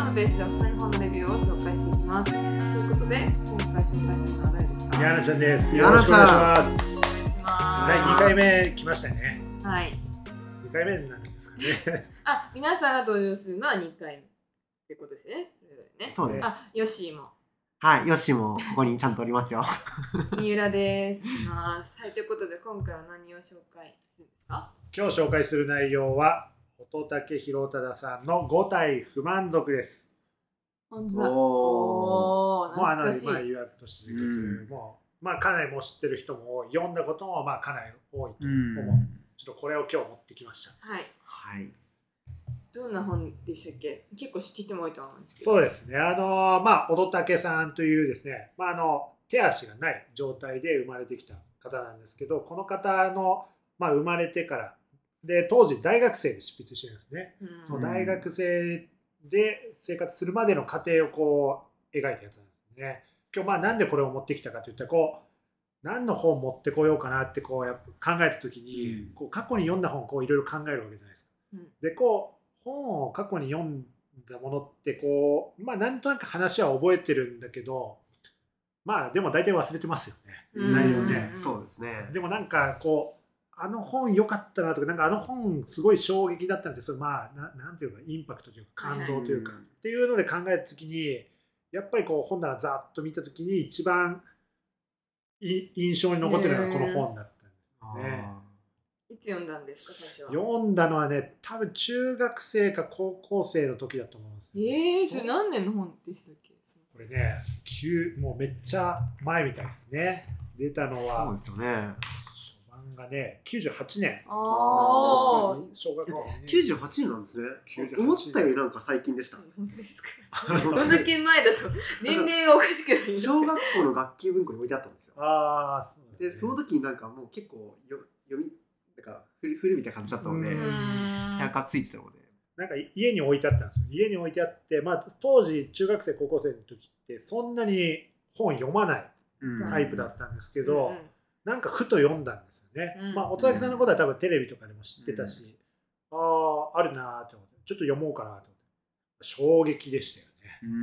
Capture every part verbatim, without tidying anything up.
のペースでおすすめの本のレビューを紹介していきます。ということで、今回紹介するのは誰ですか？ ヤナちゃんです。よろしくお願いします。 お願いします。 だいにかいめ来ましたね。 はい。 にかいめになるんですかね。 あ、皆さんが登場するのはにかいめってことですね。それぞれね。 そうです。 あ、ヨッシーも。 はい、ヨッシーもここにちゃんとおりますよ。 三浦です。はい、ということで今回は何を紹介するんですか？ 今日紹介する内容は乙武宏忠さんのご体不満足です。 本当だ。おー、懐かしい。 もうあの今言わずとしてるけど、うん、もうまあかなりもう知ってる人も読んだこともまあかなり多いと思う。うん、ちょっとこれを今日持ってきました。 はい。 はい。 どんな本でしたっけ？結構知ってる人も多いと思うんですけど。そうですね。あのまあ乙武さんというですね、まああの手足がない状態で生まれてきた方なんですけど、この方のまあ生まれてからで当時大学生で執筆してるんですね。うん、その大学生で生活するまでの過程をこう描いたやつなんですね。今日まあなんでこれを持ってきたかといったらこう何の本持ってこようかなってこうやっぱ考えた時に、うん、こう過去に読んだ本をこういろいろ考えるわけじゃないですか。うん、でこう本を過去に読んだものってこうまあなんとなく話は覚えてるんだけどまあでも大体忘れてますよね、内容ね。 そうですね。 でもなんかこうあの本良かったなとかなんかあの本すごい衝撃だったんですよ。まあ な, なんていうかインパクトというか感動というか、うん、っていうので考えた時にやっぱりこう本棚ざっと見た時に一番い印象に残ってるのがこの本だったんですね。 いつ読んだんですか最初は？ 読んだのはね多分中学生か高校生の時だと思うんです、 ね。えー、それ何年の本でしたっけ？ これねもうめっちゃ前みたいですね。出たのはそうですよね。 がね、きゅうじゅうはちねん。 ああ、 小学校、 ね。きゅうじゅうはちねんなんですね。思ったよりなんか最近でした。 本当ですか？どんだけ前だと年齢がおかしくなります。 小学校の学級文庫に置いてあったんですよ。 ああ、そうで、その時になんかもう結構よ読みなんか古みたいな感じだったので、なんかついてたので。 なんか家に置いてあったんですよ。家に置いてあって、まあ当時中学生高校生の時ってそんなに本読まないタイプだったんですけど。うんうん、なんかふと読んだんですよね。うん、まあ、乙武さんのことは多分テレビとかでも知ってたし、うん、ああ、あるなーって思って、ちょっと読もうかなと思って。衝撃でしたよね。うん、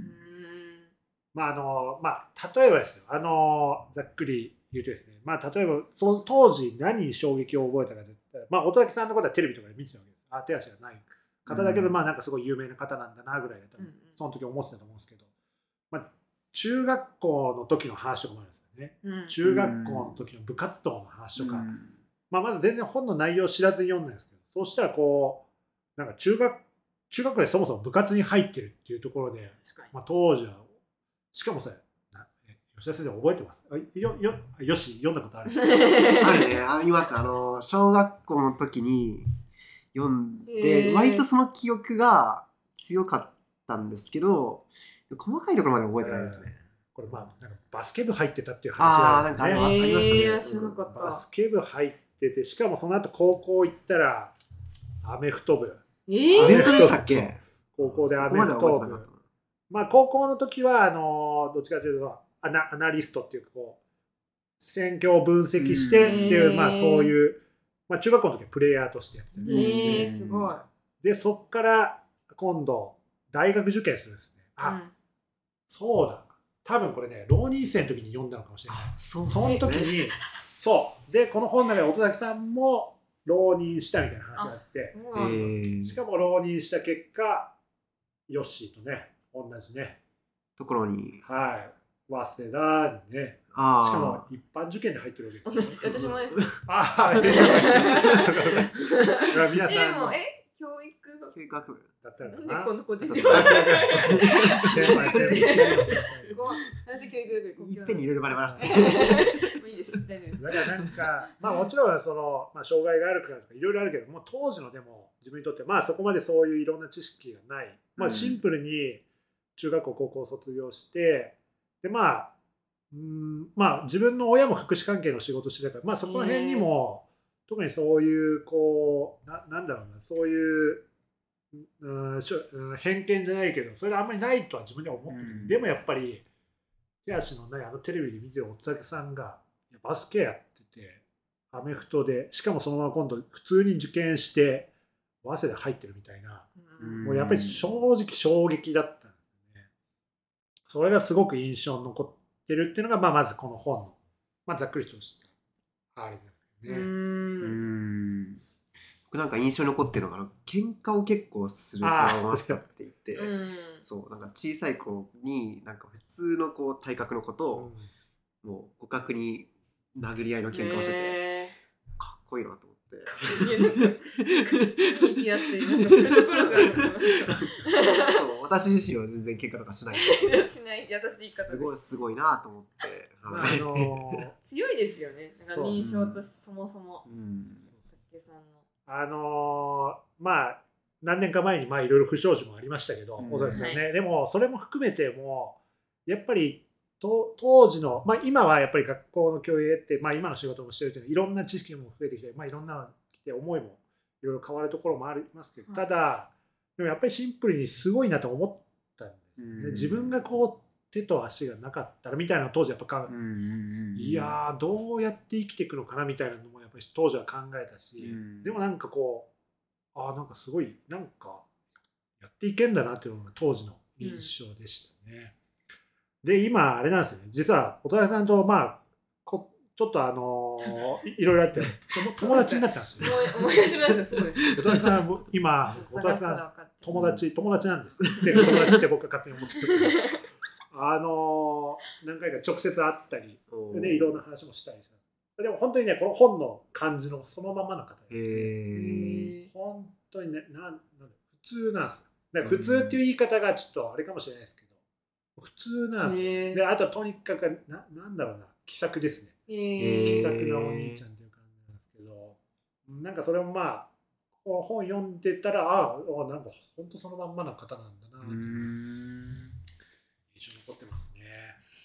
まあ、あの、まあ、例えばですよ、あの、ざっくり言うとですね、まあ、例えば、その当時何に衝撃を覚えたかといったら、まあ、乙武さんのことはテレビとかで見てたわけです。あ、手足がない方だけど、うん、まあ、なんかすごい有名な方なんだなぐらいだと、その時思ってたと思うんですけど、まあ、中学校の時の話とかもあるんですよね、うん、中学校の時の部活動の話とか、うん、まあ、まず全然本の内容を知らずに読んだんですけど、そうしたらこうなんか中学中学でそもそも部活に入ってるっていうところで、まあ、当時はしかもさ吉田先生覚えてます？よよよし読んだことある？ あるね、あります。あの小学校の時に読んで割とその記憶が強かったんですけど細かいところまで覚えてないですね。 これまあなんかバスケ部入ってたっていう話なんですね。 ああ、なんかありましたね。 えー、知らなかった。 バスケ部入ってて、しかもその後高校行ったらアメフト部。 えー、 アメフトでしたっけ？ 高校でアメフト部。まあ高校の時はあのどっちかというとアナ、アナリストっていうかこう戦況を分析してっていう、まあそういうまあ中学校の時はプレイヤーとしてやってたんですね。 えー、すごい。 でそっから今度大学受験するんですね。あ、うん、そうだ。多分これね、浪人生の時に読んだのかもしれない。そ, その時に、そう。で、この本の中で乙武さんも浪人したみたいな話があって、えー、しかも浪人した結果、ヨッシーとね、同じね。 ところに。 はい。早稲田にね。あしかも一般受験で入ってるわけです。 私もです。 ああ、そうかそうか。皆さん。 でも、え教育教育学部だったらな。 なんでこんなことですよ。 いっぺんにいろいろバレバレして。 いいです。大丈夫です。 だからなんか、まあもちろんその、まあ、障害があるからとかいろいろあるけど、もう当時のでも自分にとってまあそこまでそういういろんな知識がない。まあシンプルに中学校高校を卒業して、でまあ、うんまあ自分の親も福祉関係の仕事してたから、まあそこら辺にも特にそういうこうななんだろうなそういううん偏見じゃないけどそれがあんまりないとは自分では思ってて、うん、でもやっぱり手足のないあのテレビで見てる乙武さんがバスケやっててアメフトでしかもそのまま今度普通に受験して早稲田入ってるみたいな、 うん、 もうやっぱり正直衝撃だったんですね。それがすごく印象に残ってるっていうのが、まあ、まずこの本の、まあ、ざっくりとしたあれですね。 うん、 僕なんか印象に残ってるのが喧嘩を結構する子があったって言って、うん、そうなんか小さい子になんか普通のこう体格の子と、うん、もう互角に殴り合いの喧嘩をしてて、かっこいいなと思って。 いやすいなんかそういうところがそう私自身は全然喧嘩とかしないしない優しい方です。 すごいすごいなと思って、 まああのー、 強いですよね。なんか認証としてそもそも、うん、 さんのあのー、まあ何年か前にまあいろいろ不祥事もありましたけど、小崎さんね、はい、でもそれも含めてもやっぱりと当時の、まあ、今はやっぱり学校の教育って、まあ、今の仕事もしてるというのはいろんな知識も増えてきて、まあ、いろんなの来て思いもいろいろ変わるところもありますけど、ただでもやっぱりシンプルにすごいなと思ったんですよね。自分がこう手と足がなかったらみたいなの当時やっぱか、いやーどうやって生きていくのかなみたいなのもやっぱり当時は考えたし、でもなんかこうああなんかすごいなんかやっていけんだなっていうのが当時の印象でしたね。うん、で今あれなんですよね。実は音羽さんとまあこちょっとあのー、い, いろいろあって友達になったんですよ。 思い出しました。そうです。 音羽さん今音羽さん友達友達なんです。で友達って僕は勝手に思ってるけど、あのー、何回か直接会ったりでいろんな話もしたりした。でも本当にねこの本の感じのそのままの方ですね。本当にねなんなん普通なんですよ。だから普通っていう言い方がちょっとあれかもしれないですけど、普通なんですよ。であとはとにかく な, なんだろうな気さくですね。気さくなお兄ちゃんという感じなんですけど、なんかそれもまあこの本読んでたらああなんか本当そのまんまの方なんだなという印象に残ってますね。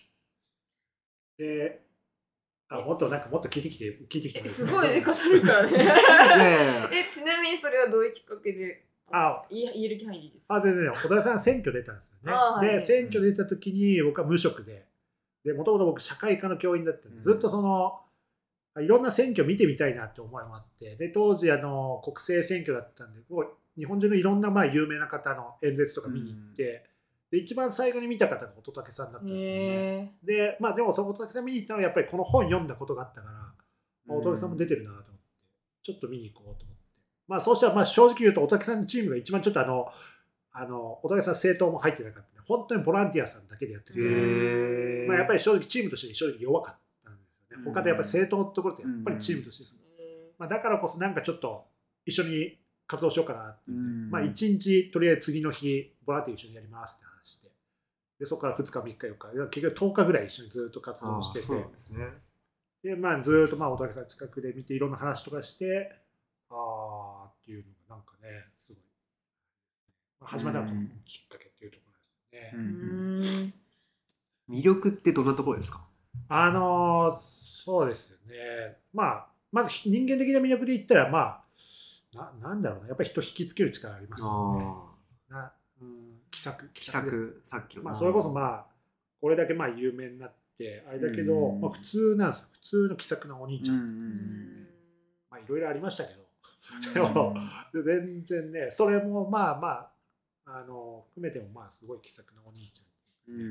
であもっとなんかもっと聞いてきて聞いてきてすごいね語るからね。えちなみにそれはどういうきっかけであ言える範囲ですか？ あ全然小田さん選挙出たんですよね。で、はい、選挙出た時に僕は無職ででもともと僕社会科の教員だったんで、うん、ずっとそのいろんな選挙見てみたいなって思いもあってで当時あの国政選挙だったんでこう日本中のいろんなまあ有名な方の演説とか見に行って、うん、で一番最後に見た方が乙武さんだったんですよね。でまあでもその乙武さん見に行ったのはやっぱりこの本読んだことがあったから、まあ、乙武さんも出てるなと思ってちょっと見に行こうと思って、まあそうしたらまあ正直言うと乙武さんのチームが一番ちょっとあのあの乙武さん政党も入ってなかったんで本当にボランティアさんだけでやってて、まあ、やっぱり正直チームとして正直弱かったんですよね。他でやっぱり政党のところってやっぱりチームとしてですね、まあ、だからこそなんかちょっと一緒に活動しようかなって言って、まあ、いちにちとりあえず次の日ボランティア一緒にやりますって話してでそこからふつかみっかよっか結局とおかぐらい一緒にずっと活動しててで、まあ、ずっとまあ乙武さん近くで見ていろんな話とかしてああっていうのがなんかねすごい始まったのがきっかけっていうところですね。うんうん、魅力ってどんなところですか？あのそうですよね。まあまず人間的な魅力で言ったらまあ な, なんだろうなやっぱり人引きつける力ありますよね。なうん、気さく気さくさっきの、 まあ、それこそまあこれだけまあ有名になってあれだけど、まあ、普通なんですよ。普通の気さくなお兄ちゃんですね。まあいろいろありましたけどでも全然ねそれもまあまああの含めてもまあすごい気さくなお兄ちゃん、うん、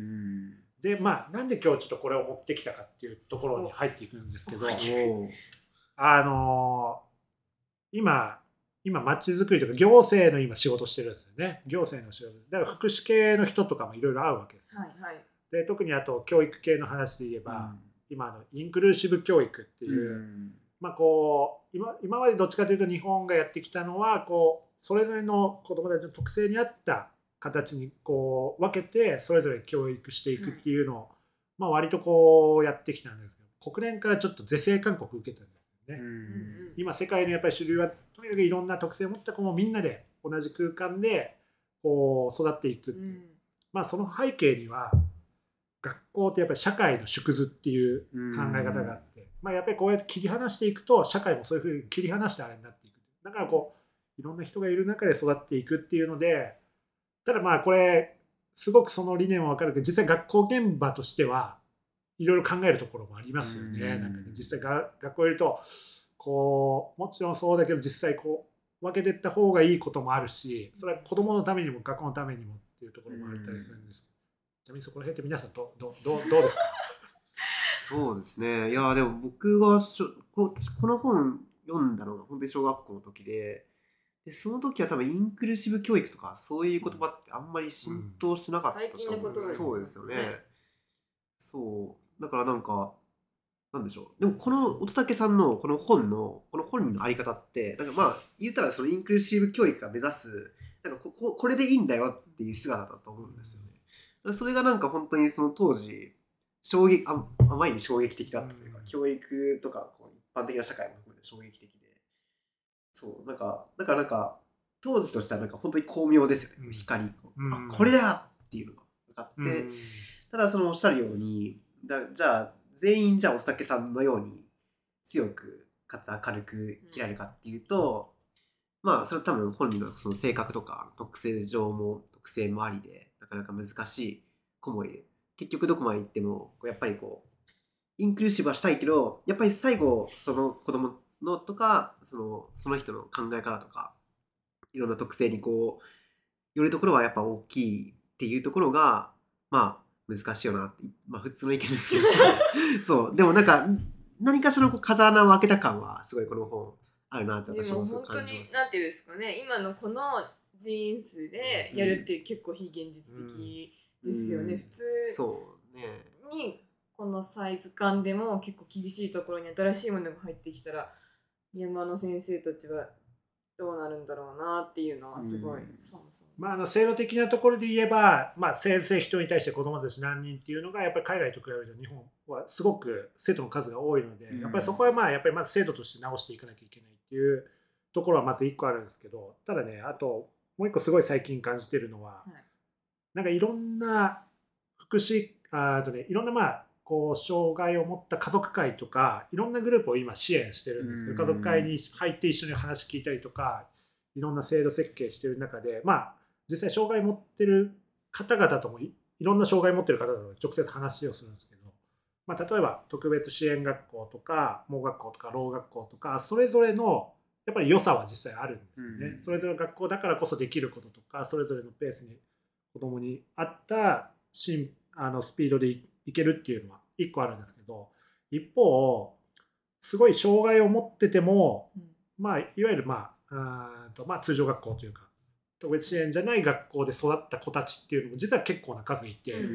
でまあなんで今日ちょっとこれを持ってきたかっていうところに入っていくんですけどあの今今まちづくりとか行政の今仕事してるんですよね。行政の仕事だから福祉系の人とかもいろいろ会うわけです、 はいはい、 で特にあと教育系の話で言えば、うん、今のインクルーシブ教育っていう、うん、まあこう 今, 今までどっちかというと日本がやってきたのはこうそれぞれの子どもたちの特性に合った形にこう分けてそれぞれ教育していくっていうのを、まあ、割とこうやってきたんですけど国連からちょっと是正勧告を受けたんですよね。うん、今世界のやっぱり主流はとにかくいろんな特性を持った子もみんなで同じ空間でこう育っていくっていう、うん、まあその背景には学校ってやっぱり社会の縮図っていう考え方があって、うん、まあやっぱりこうやって切り離していくと社会もそういうふうに切り離してあれになっていく。だからこういろんな人がいる中で育っていくっていうのでただまあこれすごくその理念は分かるけど実際学校現場としてはいろいろ考えるところもありますよね。なんかね実際が学校いるとこうもちろんそうだけど実際こ分けていった方がいいこともあるし、それは子供のためにも学校のためにもっていうところもあったりするんですけど、ちなみにそこら辺って皆さんどどどどうですか？ そうですね。いやでも僕がしょここの本読んだのが本当に小学校の時で、でその時は多分インクルーシブ教育とかそういう言葉ってあんまり浸透してなかったと思う、うん、そうですよね。そうだからなんかなんでしょう。でもこの乙武さんのこの本のこの本人のあり方ってなんかまあ言ったらそのインクルーシブ教育が目指すなんか こ, こ, これでいいんだよっていう姿だと思うんですよね。それがなんか本当にその当時衝撃ああまりに衝撃的だったというか、うん、教育とかこう一般的な社会も含めて衝撃的で、そうなんかだからなんか当時としてはなんか本当に巧妙ですよね、うん、光、うん、あこれだっていうのが分かって、うん、ただそのおっしゃるようにだじゃあ全員じゃあ乙武さんのように強くかつ明るく生きられるかっていうと、うん、まあそれは多分本人のその性格とか特性上も特性もありでなかなか難しい子もいる。結局どこまで行ってもやっぱりこうインクルーシブはしたいけどやっぱり最後その子供のとかそのその人の考え方とかいろんな特性にこうよるところはやっぱ大きいっていうところがまあ難しいよなって、まあ普通の意見ですけどそうでもなんか何かしらのこう風穴を開けた感はすごいこの本あるなって私もすごく感じます。でも本当になんていうんですかね今のこの人員数でやるって結構非現実的ですよね、うん、普通そうねにこのサイズ感でも結構厳しいところに新しいものが入ってきたら山の先生たちはどうなるんだろうなっていうのはすごい、うんまあ、あの制度的なところで言えば、まあ、先生人に対して子どもたち何人っていうのがやっぱり海外と比べると日本はすごく生徒の数が多いので、うん、やっぱりそこはまあやっぱりまず制度として直していかなきゃいけないっていうところはまずいっこあるんですけど、ただねあともういっこすごい最近感じてるのは、はい、なんかいろんな福祉あとねいろんなまあこう障害を持った家族会とかいろんなグループを今支援してるんですけど、家族会に入って一緒に話聞いたりとかいろんな制度設計してる中で、まあ実際障害持ってる方々とも い, いろんな障害持ってる方々と直接話をするんですけど、まあ、例えば特別支援学校とか盲学校とかろう学校とかそれぞれのやっぱり良さは実際あるんですよね、うん、それぞれの学校だからこそできることとかそれぞれのペースに子どもに合ったしあのスピードで い, いけるっていうのはいっこあるんですけど、一方すごい障害を持ってても、うんまあ、いわゆる、まあ、あとまあ通常学校というか特別支援じゃない学校で育った子たちっていうのも実は結構な数いて、うん、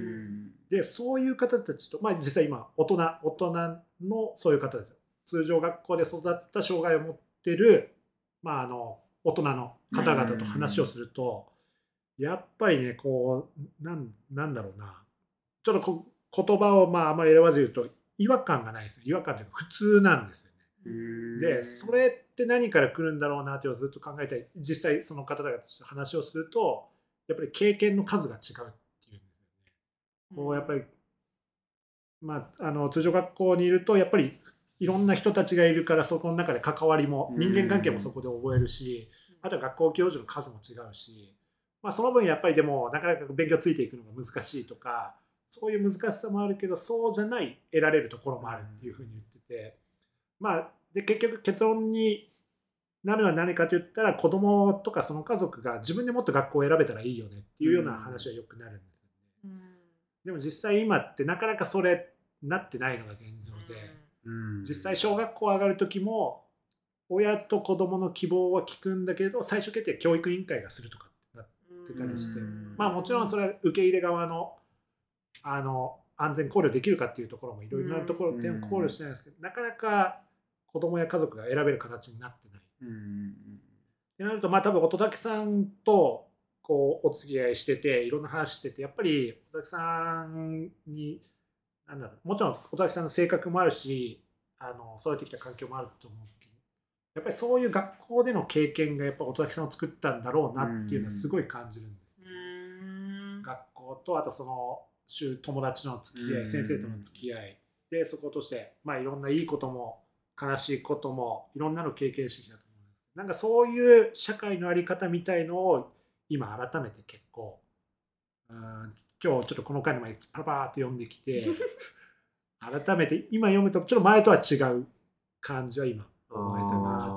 でそういう方たちと、まあ、実際今大人大人のそういう方ですよ。通常学校で育った障害を持ってる、まあ、あの大人の方々と話をすると、うん、やっぱりねこう な, なんだろうなちょっとこ言葉をまああまり選ばず言うと違和感がないですよ。違和感というか普通なんですよね。でそれって何から来るんだろうなってずっと考えたり実際その方々と話をするとやっぱり経験の数が違うっていうんですよね。こうやっぱり、まあ、あの通常学校にいるとやっぱりいろんな人たちがいるからそこの中で関わりも人間関係もそこで覚えるしあとは学校教授の数も違うし、まあ、その分やっぱりでもなかなか勉強ついていくのが難しいとかそういう難しさもあるけどそうじゃない得られるところもあるっていうふうに言ってて、まあ、で結局結論になるのは何かといったら子供とかその家族が自分でもっと学校を選べたらいいよねっていうような話はよくなるんですよね。うん、でも実際今ってなかなかそれなってないのが現状で、うん、実際小学校上がる時も親と子供の希望は聞くんだけど最終決定教育委員会がするとかってなってたりして、うん、まあもちろんそれは受け入れ側のあの安全考慮できるかっていうところもいろいろなところ点を考慮してないんですけど、なかなか子供や家族が選べる形になってない。うんってなるとまあ多分乙武さんとこうお付き合いしてていろんな話しててやっぱり乙武さんになんだろうもちろん乙武さんの性格もあるしあの育ってきた環境もあると思うけどやっぱりそういう学校での経験がやっぱ乙武さんを作ったんだろうなっていうのはすごい感じるんです。うん学校とあとその友達の付き合い先生との付き合いでそことしてまあいろんないいことも悲しいこともいろんなの経験してきたと思うんです。なんかそういう社会の在り方みたいのを今改めて結構うん今日ちょっとこの回の前にパラパラって読んできて改めて今読むとちょっと前とは違う感じは今思えたなって。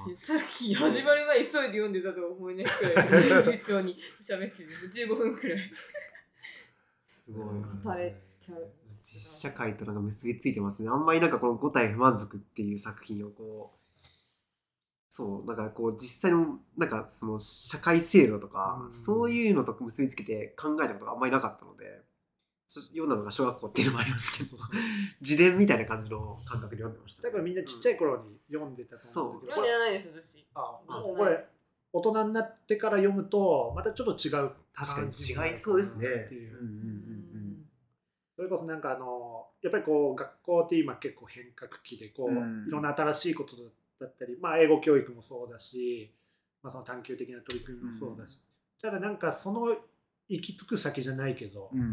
さっき始まる前急いで読んでたと思いないくらい流暢に喋っててじゅうごふんくらいすごい語れちゃう。 実社会となんか結びついてますね。あんまりなんかこの五体不満足っていう作品をこうそうなんかこう実際のなんかその社会制度とか、うん、そういうのと結びつけて考えたことがあんまりなかったので、読んだのが小学校っていうのもありますけど自伝みたいな感じの感覚で読んでました、ね、 多分みんなちっちゃい頃に読んでたと思うんだけど、 読んでないです私。 ああこれ大人になってから読むとまたちょっと違う確かに違いそうですね。 それこそなんかあのやっぱりこう学校って今結構変革期でこう、うん、いろんな新しいことだったり、まあ、英語教育もそうだし、まあ、その探究的な取り組みもそうだし、うん、ただなんかその行き着く先じゃないけど、うん、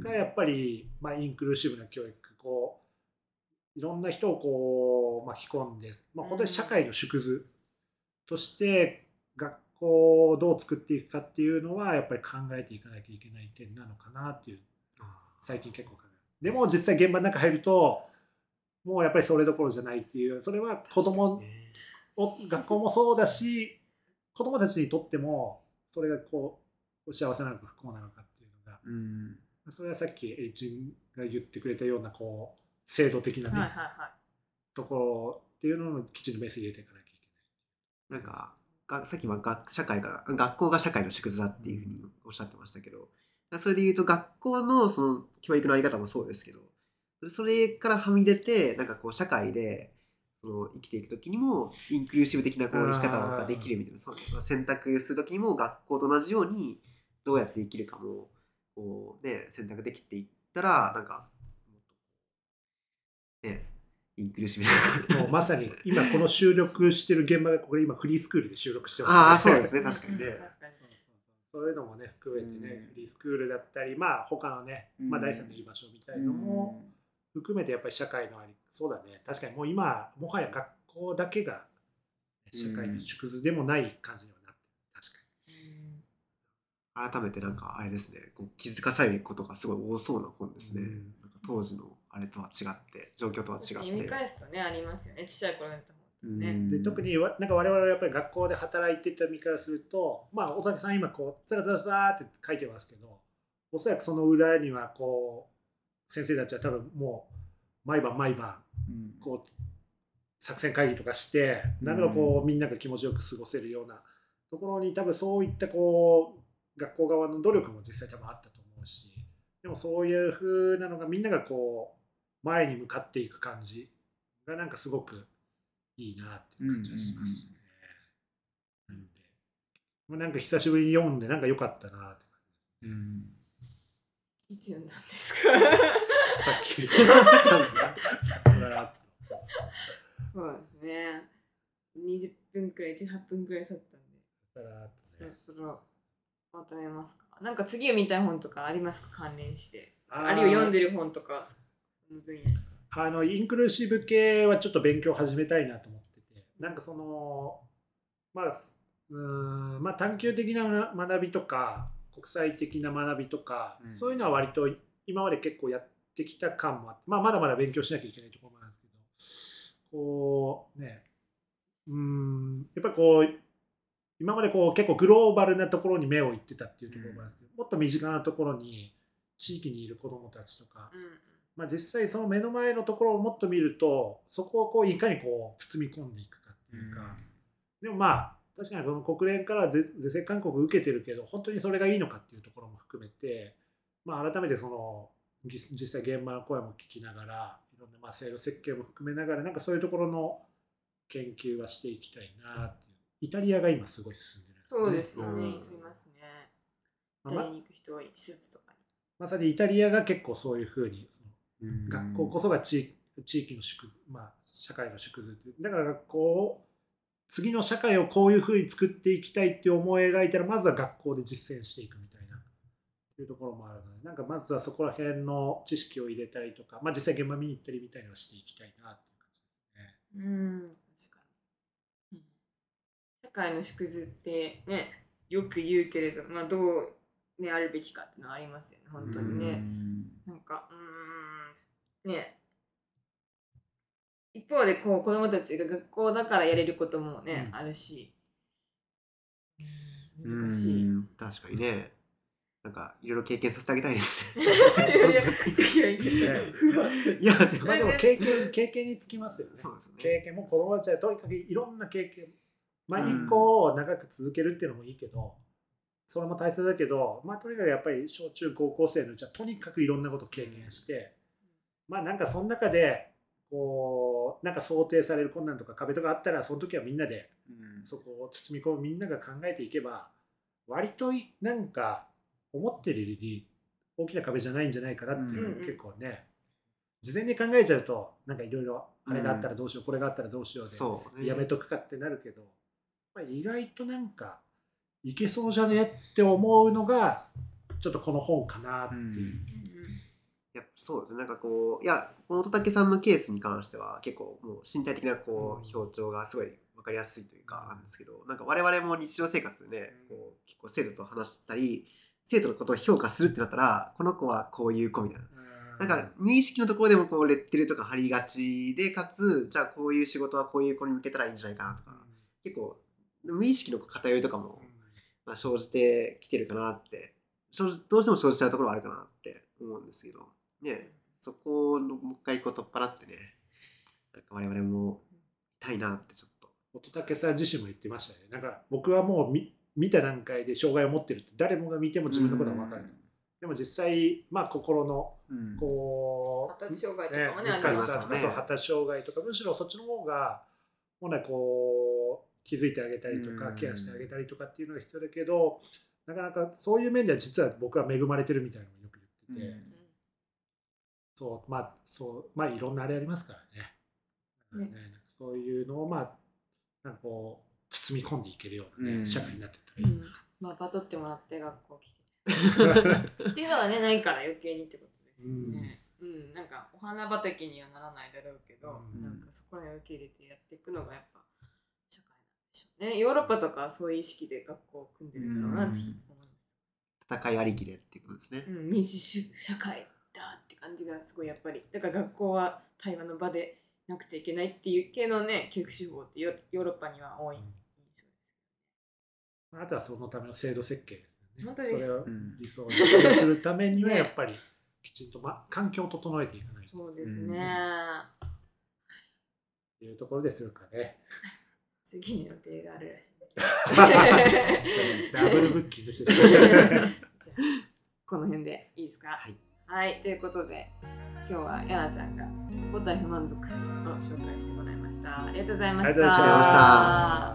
がやっぱり、まあ、インクルーシブな教育こういろんな人をこう巻き込んで、まあ、本当に社会の縮図として学校をどう作っていくかっていうのはやっぱり考えていかなきゃいけない点なのかなっていう最近結構考える。でも実際現場の中入るともうやっぱりそれどころじゃないっていう、それは子供を学校もそうだし子供たちにとってもそれがこう幸せなのか不幸なのかっていうのが、うん、それはさっきエリチンが言ってくれたようなこう制度的な、ねはいはいはい、ところっていうのをきちんとメッセージ入れていかなきゃいけない。 なんかがさっきは学社会が学校が社会の縮図だっていうふうにおっしゃってましたけど、それでいうと学校のその教育のあり方もそうですけど、それからはみ出てなんかこう社会でその生きていくときにもインクルーシブ的なこう生き方ができるみたいな、そう選択するときにも学校と同じようにどうやって生きるかもこう、ね、選択できていったらなんかねインクルーシブもうまさに今この収録してる現場がこれ今フリースクールで収録してますからね。ああそうですね確かにね。 そういうのもね含めてね、うん、フリースクールだったりまあ他のね、まあ、第三の居場所みたいのも含めてやっぱり社会のありそうだね。確かにもう今もはや学校だけが社会の縮図でもない感じにはなってる。確かに改めてなんかあれですね、こう気づかされることがすごい多そうな本ですね。うん、なんか当時のあれとは違って状況とは違って読み返すとねありますよね、ちっちゃい頃のね、 で特になんか我々はやっぱり学校で働いてた身からすると、まあ大竹さん今こうつらつらつらって書いてますけど、おそらくその裏にはこう先生たちは多分もう毎晩毎晩こう作戦会議とかして、なんだろうこうみんなが気持ちよく過ごせるようなところに多分そういったこう学校側の努力も実際多分あったと思うし、でもそういう風なのがみんながこう前に向かっていく感じがなんかすごくいいなっていう感じがしますね。うんうんうん、なんで、もうなんか久しぶりに読んでなんか良かったなって感じですね。 うん、いつ読んだんですか？ さっき言ったんですね。 そうですね。にじゅっぷんくらい、じゅうはっぷんくらい経ったんで。ね、そろそろまとめますか。なんか次読みたい本とかありますか？関連して。あるいは読んでる本とかその分野。 あのインクルーシブ系はちょっと勉強始めたいなと思ってて、なんかそのまあうーんまあ探究的な学びとか国際的な学びとか、うん、そういうのは割と今まで結構やってきた感もあって、まあ、まだまだ勉強しなきゃいけないところなんですけど、こうねうーんやっぱりこう今までこう結構グローバルなところに目をいってたっていうところもあるんですけど、うん、もっと身近なところに地域にいる子どもたちとか、うんまあ、実際その目の前のところをもっと見るとそこをこういかにこう包み込んでいくかっていうか、うん、でもまあ確かにこの国連から是正勧告を受けてるけど本当にそれがいいのかっていうところも含めて、まあ、改めてその実際現場の声も聞きながらいろんなまあ制度設計も含めながらなんかそういうところの研究はしていきたいなっていう。イタリアが今すごい進んでるんですね。 そうですよね、うん、いますね。イタリアに行く人多い施設とかに。 まさにイタリアが結構そういうふうにその学校こそが地域の縮、まあ、社会の縮図というだから学校を次の社会をこういうふうに作っていきたいって思い描いたらまずは学校で実践していくみたいなというところもあるのでなんかまずはそこら辺の知識を入れたりとか、まあ、実際現場見に行ったりみたいなのをしていきたいなっていう感じですね。 うん確かに、うん、社会の縮図ってねよく言うけれど、まあ、どうね、あるべきかっていうのはありますよね本当にね。んなんかうーんね一方でこう子供たちが学校だからやれることもね、うん、あるし難しい。 うん確かにね。なんかいろいろ経験させてあげたいです。いやいやでも経験経験につきますよね。そうですね。経験も子供たちはとにかくいろんな経験、まあ一個を長く続けるっていうのもいいけど、それも大切だけど、まあとにかくやっぱり小中高校生のうちはとにかくいろんなことを経験して、うん、まあなんかその中でこうなんか想定される困難とか壁とかあったらその時はみんなでそこを包み込むみんなが考えていけば割となんか思ってるより大きな壁じゃないんじゃないかなっていう、うん、結構ね事前に考えちゃうとなんかいろいろあれがあったらどうしよう、うん、これがあったらどうしようでやめとくかってなるけど、まあ、意外となんかいけそうじゃねって思うのがちょっとこの本かなっていう。うんいやそうですね。なんかこういやこの乙武さんのケースに関しては結構もう身体的なこう表情がすごい分かりやすいというかなんですけど、なんか我々も日常生活でねこう結構生徒と話したり生徒のことを評価するってなったらこの子はこういう子みたいな、だから無意識のところでもこうレッテルとか貼りがちでかつじゃあこういう仕事はこういう子に向けたらいいんじゃないかなとか、結構無意識の偏りとかもまあ生じてきてるかなってどうしても生じちゃうところはあるかなって思うんですけどね、そこをもう一回こう取っ払ってねなんか我々もたいなってちょっと乙武さん自身も言ってましたね。なんか僕はもう見見た段階で障害を持ってるって誰もが見ても自分のことは分かると。でも実際まあ心のこう、うん、発達障害とかもね、 難しさとか、そう発達障害とかむしろそっちの方が本来こう気づいてあげたりとかケアしてあげたりとかっていうのが必要だけど、なかなかそういう面では実は僕は恵まれてるみたいなのをよく言ってて、うん、そうまあそうまあいろんなあれありますからね。ね、そういうのをまあなんかこう包み込んでいけるような、ねうん、社会になってったらいいな、うん、 まあバトってもらって学校来てっていうのがねないから余計にってことですよね。うん、うん、なんかお花畑にはならないだろうけど、うん、なんかそこら辺を受け入れてやっていくのがやっぱ社会なんでしょうね。ヨーロッパとかそういう意識で学校を組んでるんだろうなって思います。 戦いありきでっていうことですね。 うん、民主主義社会だって感じがすごいやっぱりだから学校は対話の場でなくちゃいけないっていう系のね教育手法ってヨーロッパには多い印象ですけどね。 あとはそのための制度設計ですね。 本当です。 それを理想にするためにはやっぱりきちんと、ま、環境を整えていかないと。 そうですね。 というところですよかね。 次に予定があるらしい。 ダブルブッキングしてきました。じゃあこの辺でいいですか。 はい。 はい、ということで今日はやなちゃんが五体不満足を紹介してもらいました。ありがとうございました。 ありがとうございました。